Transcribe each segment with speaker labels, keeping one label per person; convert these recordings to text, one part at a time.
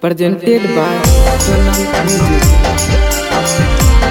Speaker 1: presented by Sonam Music.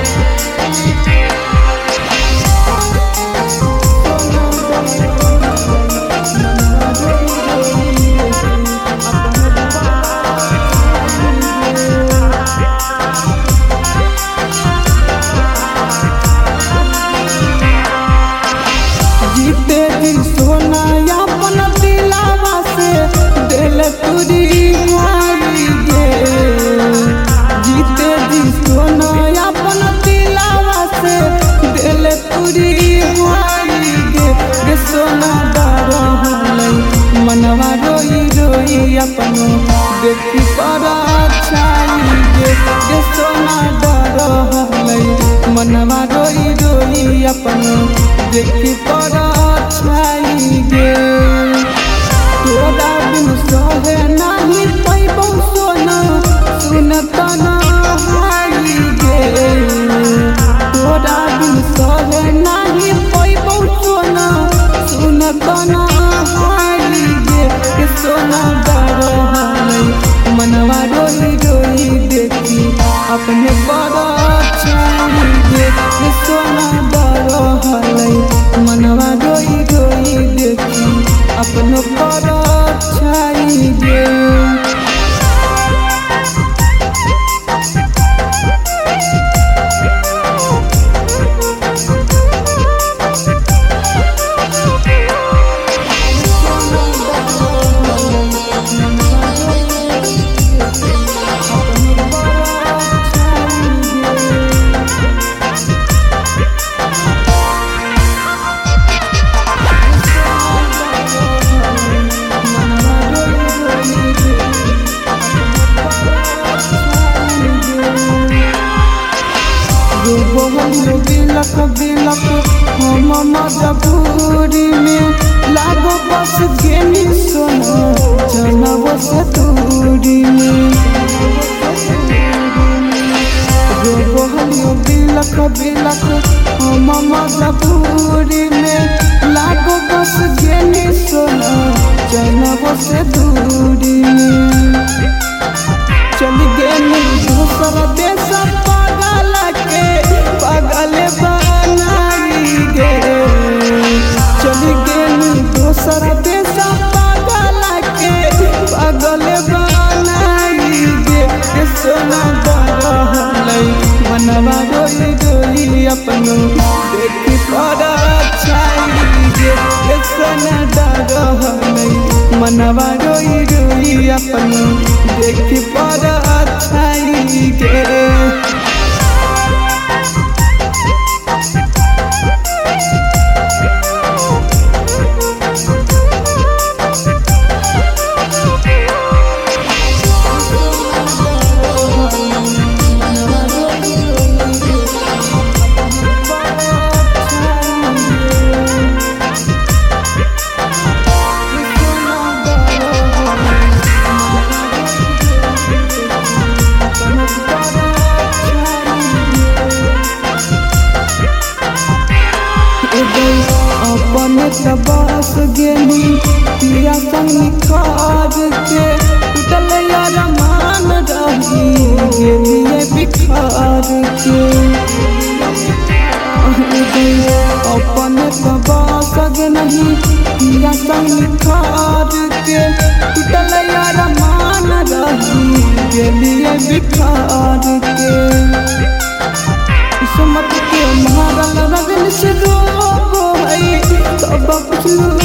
Speaker 2: जीते दिन सोना अपन दिलावा से दिल तुरी हारी गे। जीते दिन सोना अपन दिलावा से दिल तुरी हारी गे सोना डर होलै मनवा रोई रोई अपनो देखी पर छाई गे सोना डर होलै मनवा रोई रोई अपनो देखी पर छाई गे। तोरा बिन सहे नहीं पैबौ सोना सुनत न हाई गे। तोरा बिन सहे नहीं पैबौ सोना सुनत न हाई गे सोना डर होलै मनवा रोई रोई देखी अपने पर छाई गे सोना डर होलै मनवा रोई रोई देखी अपनो पर छाई गे। बिलक बिलक हम मजबूरी में लागो बस गेनी सोना जनब से दूरी में। बिलक बिलक हम मजबूरी में लागो बस गेनी सोना जनब से दूरी में। चल गेनी दूसरा देश पागल के पागल बनाई गे। चल गेनी दूसरा देश पागल के पागल बनाई गे सोना डर होलै मनवा रोई रोई अपनो देखी पर छाई गे सोना डर होलै मनवा रोई रोई अपनो देखी पर छाई गे। अपने तबास गेली पिया संग निखार के टूटल यार मान रही गेलिए बिखार के। अपने तबास नहीं पिया संग निखार के टूटल यार मान रही गेलिए बिखार के। किस्मत के मारल रगन से रोग है सब कुछ